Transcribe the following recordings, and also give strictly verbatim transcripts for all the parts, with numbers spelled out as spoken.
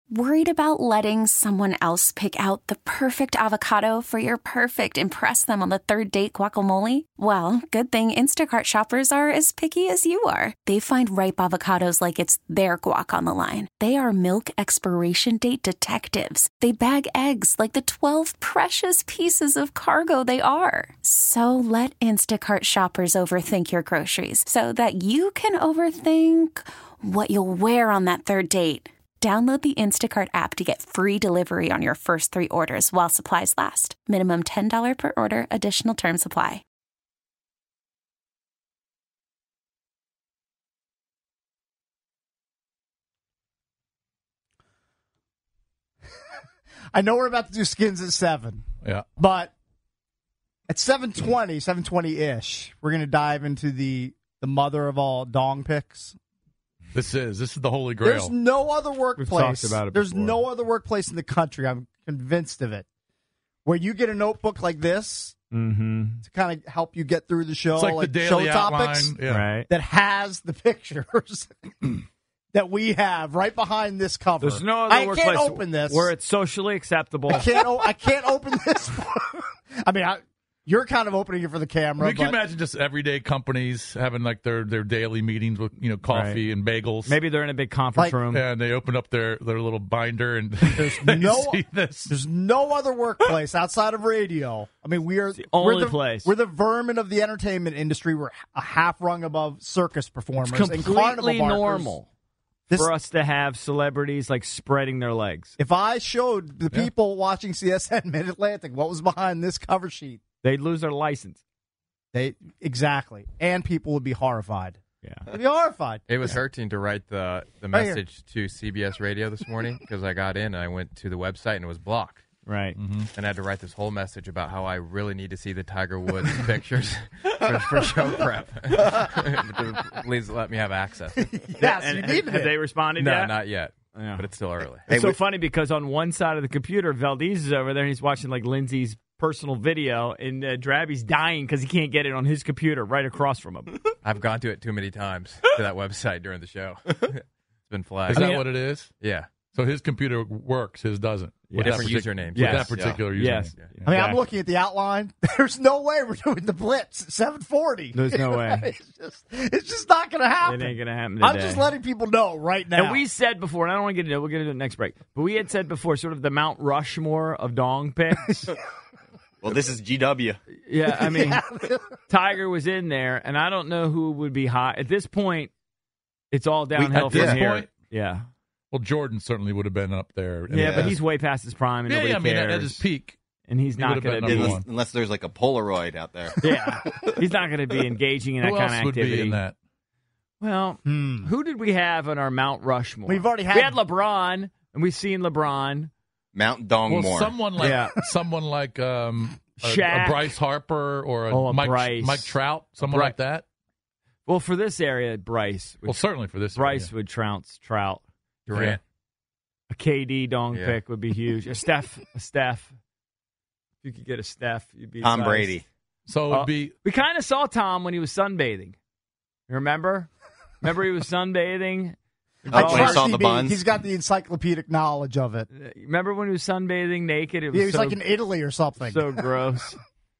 Worried about letting someone else pick out the perfect avocado for your perfect impress them on the third date guacamole? Well, good thing Instacart shoppers are as picky as you are. They find ripe avocados like it's their guac on the line. They are milk expiration date detectives. They bag eggs like the twelve precious pieces of cargo they are. So let Instacart shoppers overthink your groceries so that you can overthink what you'll wear on that third date. Download the Instacart app to get free delivery on your first three orders while supplies last. Minimum ten dollars per order. Additional terms apply. I know we're about to do skins at seven. Yeah. But at seven twenty, seven twenty-ish, we're going to dive into the, the mother of all dong picks. This is this is the holy grail. There's no other workplace. We've talked about it There's before. no other workplace in the country, I'm convinced of it, where you get a notebook like this mm-hmm. to kind of help you get through the show, It's like, like the show daily topics, outline. Yeah. Right. that has the pictures that we have right behind this cover. There's no other I workplace can't open this. where it's socially acceptable. I can't. o- I can't open this. I mean, I, you're kind of opening it for the camera. I mean, can you but imagine just everyday companies having like their, their daily meetings with you know coffee Right. and bagels? Maybe they're in a big conference Like- room. And they open up their, their little binder and There's they no- see this. There's no other workplace outside of radio. I mean, we are the only we're the, place. We're the vermin of the entertainment industry. We're a half rung above circus performers It's and carnival completely barkers. normal This- for us to have celebrities like spreading their legs. If I showed the people watching C S N Mid Atlantic what was behind this cover sheet, They'd lose their license. they exactly, and people would be horrified. Yeah. They'd be horrified. It was hurting to write the, the Right here. message to C B S Radio this morning because I got in and I went to the website and it was blocked. Right. Mm-hmm. And I had to write this whole message about how I really need to see the Tiger Woods pictures for, for show prep. Please let me have access. Yes, And, you and needed have it. they responded No, yet? not yet. Yeah. But it's still early. It's so funny because on one side of the computer, Valdez is over there and he's watching like Lindsay's personal video, and uh, Drabby's dying because he can't get it on his computer right across from him. I've gone to it too many times to that website during the show. It's been flagged. Is that what it is? Yeah. So his computer works, his doesn't. With that Different partic- usernames. With Yes. that particular Yes. username. Yeah. I mean, I'm Exactly. looking at the outline. There's no way we're doing the blitz at seven forty. There's no way. it's just, it's just not going to happen. It ain't going to happen I'm today. just letting people know right now. And we said before, and I don't want to get into it, we'll get into it next break, but we had said before sort of the Mount Rushmore of dong picks. Well, this is G W. Yeah, I mean, Tiger was in there, and I don't know who would be high. At this point, it's all downhill at from this here. point? Yeah. Well, Jordan certainly would have been up there. Yeah, but he's way past his prime, and yeah, nobody yeah, I mean, cares. at his peak. And he's he not would have going to been be. number Unless, one. unless there's like a Polaroid out there. Yeah, he's not going to be engaging in that Who kind else of would activity. be in that? Well, Hmm. who did we have on our Mount Rushmore? We've already had- we had LeBron, and we've seen LeBron. Mount Dongmore. Well, someone like Yeah. someone like um, a, Shaq. a Bryce Harper or a, Oh, a Mike, Bryce. Mike Trout, someone Bry- like that. Well, for this area, Bryce. Would, Well, certainly for this. Bryce area. would trounce Trout. Durant. A K D dong Yeah. pick would be huge. A Steph, a Steph. If you could get a Steph, you'd be Tom nice. Brady. So it Uh, would be We kind of saw Tom when he was sunbathing. You remember? Remember he was sunbathing? I I Oh, trust saw he the be- buns. He's got the encyclopedic knowledge of it. Remember when he was sunbathing naked? It was Yeah, he was so, like in Italy or something. so gross.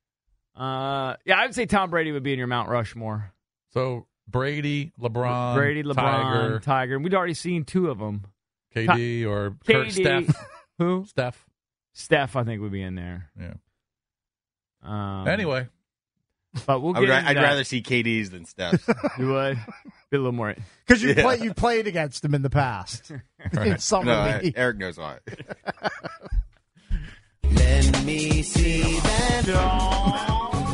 Uh, yeah, I would say Tom Brady would be in your Mount Rushmore. so Brady, LeBron, Brady, LeBron, Tiger, Tiger. And we'd already seen two of them. K D, or Kurt, K D. Steph. Who? Steph. Steph, I think, would be in there. Yeah. Um, Anyway, but we'll I get would, ra- into I'd that. rather see K D's than Steph's. You would? Be a little more. Because you Yeah. play, you played against him in the past. In summer no, I- league. Eric knows why. Let me see that.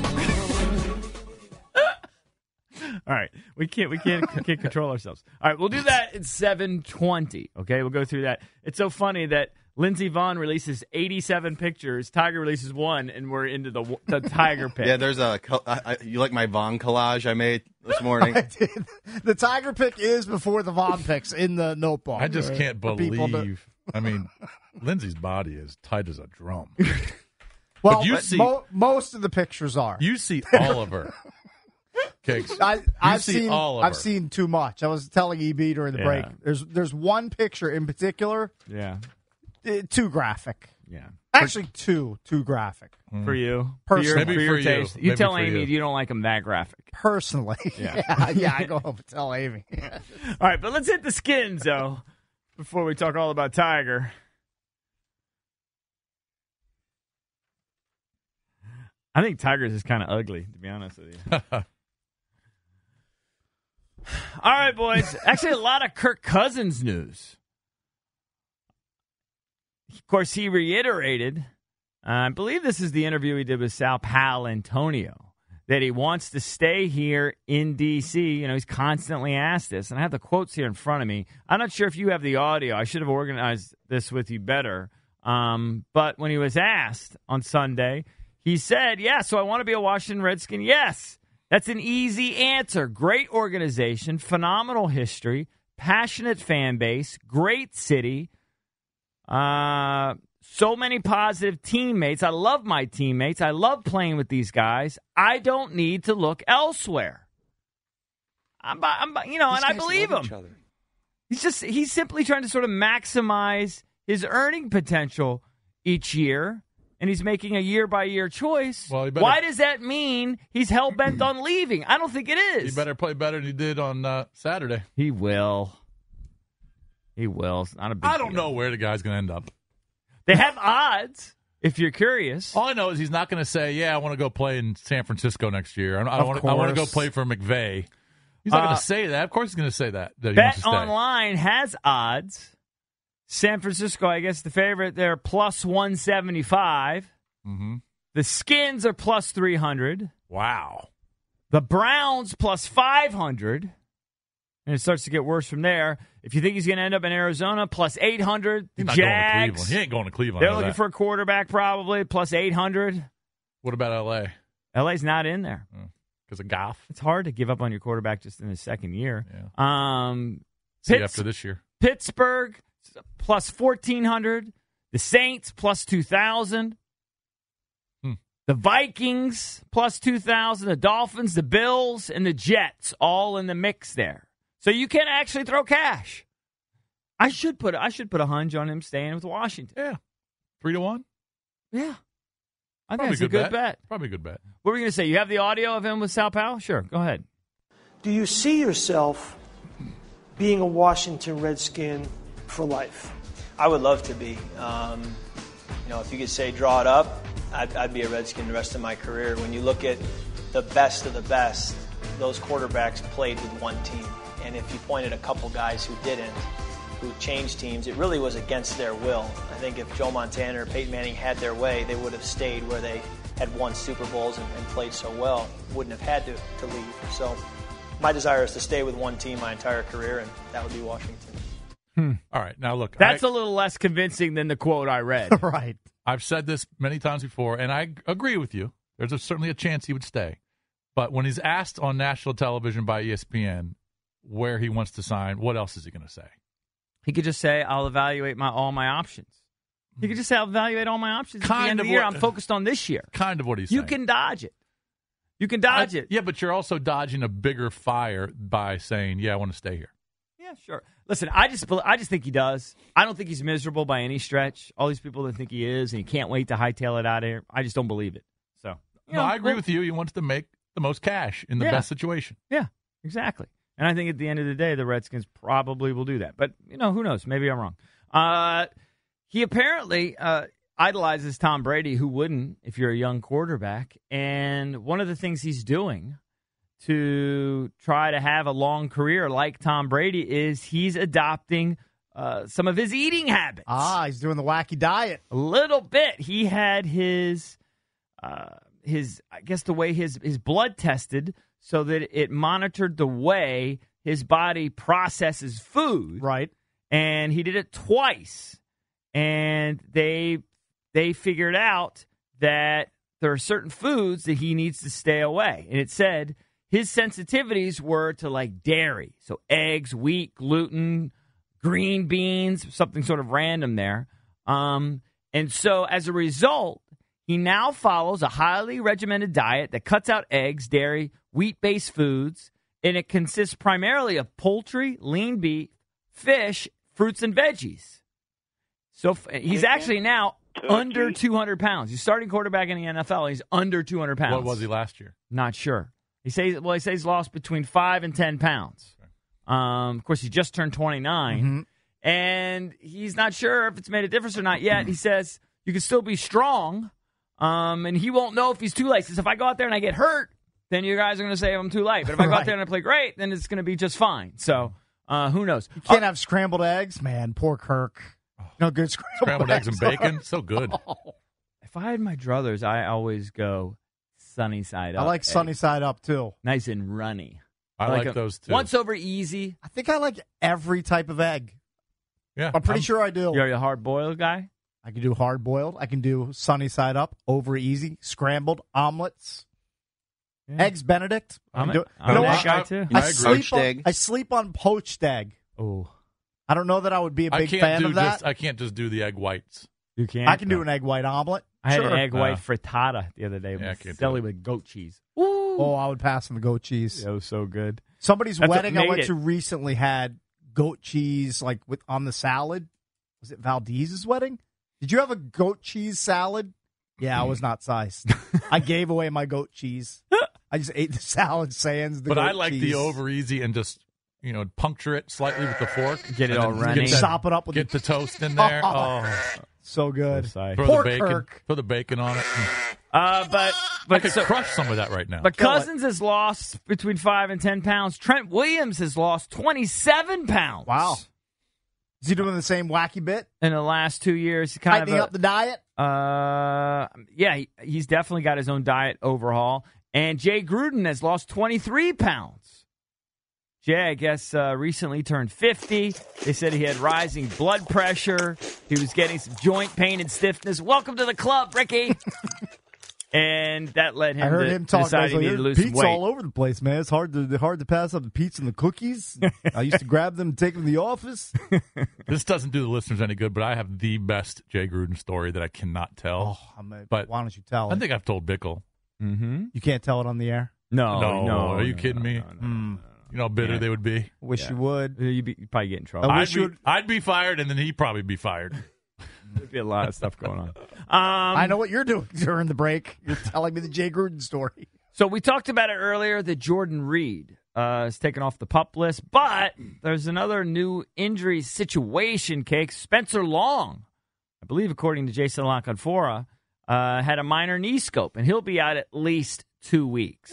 All right, we can't we can't we can't control ourselves. All right, we'll do that at seven twenty. Okay, we'll go through that. It's so funny that Lindsey Vonn releases eighty-seven pictures, Tiger releases one, and we're into the the Tiger pick. Yeah, there's a. co- I, I, you like my Vaughn collage I made this morning? I did. The Tiger pick is before the Von picks in the notebook. I just can't For people to- believe. I mean, Lindsay's body is tight as a drum. Well, you but see- mo- most of the pictures are. You see Oliver. Cakes. I, I've seen seen all of I've her. seen too much. I was telling E B during the Yeah. break. There's there's one picture in particular, Yeah. uh, too graphic. Yeah. Actually, two too graphic. For you. For Personally. your, Maybe for your for you. taste. You Maybe tell for Amy you. you don't like them that graphic. Personally, Yeah. yeah, yeah. I go home and tell Amy. All right, but let's hit the skins, though, before we talk all about Tiger. I think Tiger's is kind of ugly, to be honest with you. All right, boys. Actually, a lot of Kirk Cousins news. Of course, he reiterated, uh, I believe this is the interview he did with Sal Paolantonio, that he wants to stay here in D C. You know, he's constantly asked this, and I have the quotes here in front of me. I'm not sure if you have the audio. I should have organized this with you better. Um, but when he was asked on Sunday, he said, yeah, so I want to be a Washington Redskin. Yes, that's an easy answer. Great organization, phenomenal history, passionate fan base, great city, uh, so many positive teammates. I love my teammates. I love playing with these guys. I don't need to look elsewhere. I'm, I'm you know, These and I guys believe love him. each other. He's just he's simply trying to sort of maximize his earning potential each year, and he's making a year-by-year choice. Well, he better- Why does that mean he's hell-bent on leaving? I don't think it He is. better play better than he did on uh, Saturday. He will. He will. It's not a big I don't deal. know where the guy's going to end up. They have odds, if you're curious. All I know is he's not going to say, yeah, I want to go play in San Francisco next year. I, I, Of want, to, I want to go course. play for McVay. He's not Uh, going to say that. Of course he's going to say that, that he wants Bet to stay. Online has odds. San Francisco, I guess the favorite, they're plus one seventy-five. Mm-hmm. The Skins are plus three hundred. Wow. The Browns plus five hundred. And it starts to get worse from there. If you think he's going to end up in Arizona, plus eight hundred. The He's not going to Jags, Cleveland. He ain't going to Cleveland. they're I know looking that. for a quarterback probably, plus eight hundred. What about L A? L A's not in there. Because of Goff? It's hard to give up on your quarterback just in his second year. Yeah. Um, See Pitts- after this year. Pittsburgh plus fourteen hundred. The Saints plus two thousand. Hmm. The Vikings plus two thousand. The Dolphins, the Bills, and the Jets all in the mix there. So you can actually throw cash. I should put I should put a hunch on him staying with Washington. Yeah. Three to one? Yeah. I think Probably that's a good bet. bet. Probably a good bet. What were we going to say? You have the audio of him with Sal Powell? Sure. Go ahead. Do you see yourself being a Washington Redskin for life? I would love to be. Um, you know, if you could say draw it up, I'd, I'd be a Redskin the rest of my career. When you look at the best of the best, those quarterbacks played with one team. And if you pointed a couple guys who didn't, who changed teams, it really was against their will. I think if Joe Montana or Peyton Manning had their way, they would have stayed where they had won Super Bowls and, and played so well, wouldn't have had to, to leave. So my desire is to stay with one team my entire career, and that would be Washington. Hmm. All right. Now, look. That's I, a little less convincing than the quote I read. Right. I've said this many times before, and I agree with you. There's a, certainly a chance he would stay. But when he's asked on national television by E S P N where he wants to sign, what else is he going to say? He could just say, I'll evaluate my all my options. He could just say, I'll evaluate all my options at the Kind end of of the year. what- I'm focused on this year. Kind of what he's You saying. can dodge it. You can dodge I- it. Yeah, but you're also dodging a bigger fire by saying, yeah, I want to stay here. Yeah, sure. Listen, I just I just think he does. I don't think he's miserable by any stretch. All these people that think he is, and he can't wait to hightail it out of here. I just don't believe it. So, you No, know, I agree well, with you. He wants to make the most cash in the Yeah. best situation. Yeah, exactly. And I think at the end of the day, the Redskins probably will do that. But, you know, who knows? Maybe I'm wrong. Uh, he apparently uh, idolizes Tom Brady. Who wouldn't if you're a young quarterback? And one of the things he's doing to try to have a long career like Tom Brady is he's adopting uh, some of his eating habits. Ah, he's doing the wacky diet. A little bit. He had his, uh, his I guess the way his, his blood tested so that it monitored the way his body processes food. Right. And he did it twice. And they they figured out that there are certain foods that he needs to stay away. And it said his sensitivities were to like dairy. So eggs, wheat, gluten, green beans, something sort of random there. Um, and so as a result, He now follows a highly regimented diet that cuts out eggs, dairy, wheat-based foods, and it consists primarily of poultry, lean beef, fish, fruits, and veggies. So f- he's actually now Turkey. under two hundred pounds. He's starting quarterback in the N F L. He's under two hundred pounds. What was he last year? Not sure. He says, well, he says he's lost between five and ten pounds. Um, of course, he just turned twenty-nine, mm-hmm. and he's not sure if it's made a difference or not yet. He says you can still be strong, um, and he won't know if he's too late. He says, if I go out there and I get hurt, then you guys are going to say I'm too late. But if I go right. out there and I play great, then it's going to be just fine. So uh, who knows? You can't oh, have scrambled eggs, man. Poor Kirk. No good scrambled, scrambled eggs. eggs and bacon. So good. Oh. If I had my druthers, I always go sunny side up. I like egg. sunny side up, too. Nice and runny. I, I like, like those, too. Once over easy. I think I like every type of egg. Yeah, I'm pretty I'm, sure I do. You're a hard-boiled guy? I can do hard-boiled. I can do sunny side up, over easy, scrambled, omelets. Yeah. Eggs Benedict. I'm, do, a, I'm you know an egg guy, too. I, I sleep on, egg. I sleep on poached egg. Oh. I don't know that I would be a big I can't fan do of that. Just, I can't just do the egg whites. You can't? I can do an egg white omelet. I had sure. an egg white uh, frittata the other day. Yeah, with deli with goat cheese. Ooh. Oh, I would pass on the goat cheese. It was so good. Somebody's That's wedding I went it. to recently had goat cheese like with on the salad. Was it Valdez's wedding? Did you have a goat cheese salad? Yeah, I was not sized. I gave away my goat cheese. I just ate the salad sans the But goat I like cheese. the over easy and just, you know, puncture it slightly with the fork. Get it all runny. Get that, Chop it up with Get the, the toast in there. Oh, so good. throw Poor the bacon. Kirk. Throw the bacon on it. Uh, but but I could so, crush some of that right now. But Cousins has lost between five and ten pounds. Trent Williams has lost twenty-seven pounds. Wow. Is he doing the same wacky bit? In the last two years, he kind tightening of a, up the diet. Uh, yeah, he, he's definitely got his own diet overhaul. And Jay Gruden has lost twenty-three pounds. Jay, I guess, uh, recently turned fifty. They said he had rising blood pressure. He was getting some joint pain and stiffness. Welcome to the club, Ricky. And that led him I heard to him talk. decide he like, needed to lose pizza some weight. all over the place, man. It's hard to hard to pass up the pizza and the cookies. I used to grab them and take them to the office. This doesn't do the listeners any good, but I have the best Jay Gruden story that I cannot tell. Oh, I'm a, but why don't you tell it? I think I've told Bickle. Mm-hmm. You can't tell it on the air? No, no. no. Are you no, kidding no, me? no, no, Mm. no, no. You know how bitter Yeah. they would be? Wish Yeah. you would. You'd, be, you'd probably get in trouble. I I'd wish be, you would- I'd be fired, and then he'd probably be fired. There'd be a lot of stuff going on. Um, I know what you're doing during the break. You're telling me the Jay Gruden story. So we talked about it earlier that Jordan Reed uh, is taken off the PUP list, but there's another new injury situation, Cake. Spencer Long, I believe, according to Jason Lockenfora, uh, had a minor knee scope, and he'll be out at least two weeks.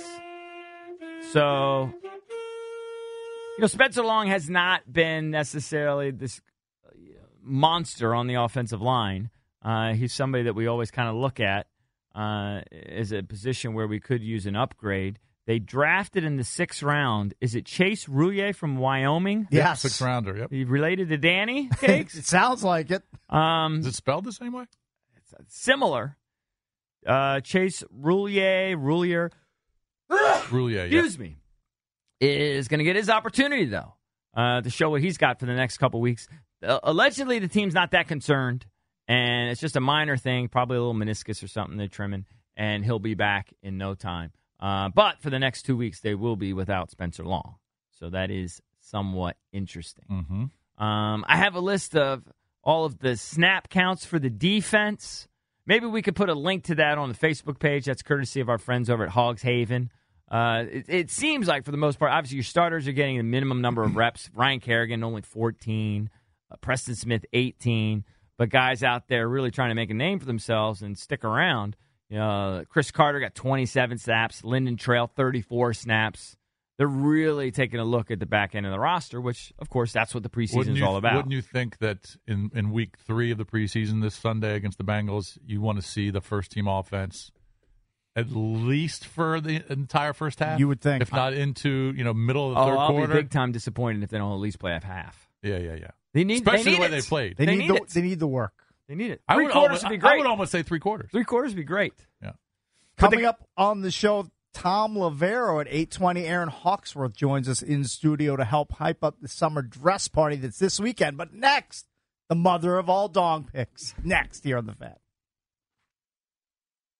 So, you know, Spencer Long has not been necessarily this monster on the offensive line. Uh, he's somebody that we always kind of look at uh, as a position where we could use an upgrade. They drafted in the sixth round. Is it Chase Roulier from Wyoming? Yes. Six rounder, yep. He related to Danny Cakes? It sounds like it. Um, Is it spelled the same way? it's similar. Uh, Chase Roulier, Roulier, Roulier, yeah. excuse me, is going to get his opportunity, though, uh, to show what he's got for the next couple weeks. Uh, allegedly, the team's not that concerned, and it's just a minor thing, probably a little meniscus or something they're trimming, and he'll be back in no time. Uh, but for the next two weeks, they will be without Spencer Long. So that is somewhat interesting. Mm-hmm. Um, I have a list of all of the snap counts for the defense. Maybe we could put a link to that on the Facebook page. That's courtesy of our friends over at Hogs Haven. Uh, it, it seems like, for the most part, obviously your starters are getting the minimum number of reps. Ryan Kerrigan, only fourteen. Uh, Preston Smith, eighteen. But guys out there really trying to make a name for themselves and stick around. You know, Chris Carter got twenty-seven snaps. Lyndon Trail, thirty-four snaps. They're really taking a look at the back end of the roster, which, of course, that's what the preseason Wouldn't is you, all about. Wouldn't you think that in, in week three of the preseason this Sunday against the Bengals, you want to see the first-team offense at least for the entire first half? You would think. If not into, you know, middle of the oh, third I'll quarter. be big time disappointed if they don't at least play half half. Yeah, yeah, yeah. They need, Especially they need the way it. they played. They, They need, need the, it. they need the work. They need it. I Three would quarters almost, would be I great. would almost say three quarters. Three quarters would be great. Yeah. Coming they- up on the show, Tom Lavero at eight twenty. Aaron Hawksworth joins us in studio to help hype up the summer dress party that's this weekend. But next, the mother of all dong picks. Next here on The Fan.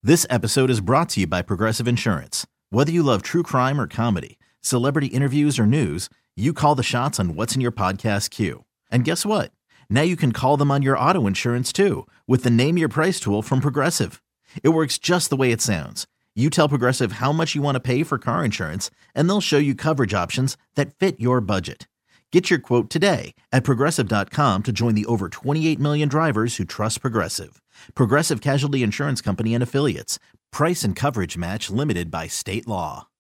This episode is brought to you by Progressive Insurance. Whether you love true crime or comedy, celebrity interviews or news, you call the shots on what's in your podcast queue. And guess what? Now you can call them on your auto insurance too with the Name Your Price tool from Progressive. It works just the way it sounds. You tell Progressive how much you want to pay for car insurance, and they'll show you coverage options that fit your budget. Get your quote today at Progressive dot com to join the over twenty-eight million drivers who trust Progressive. Progressive Casualty Insurance Company and Affiliates. Price and coverage match limited by state law.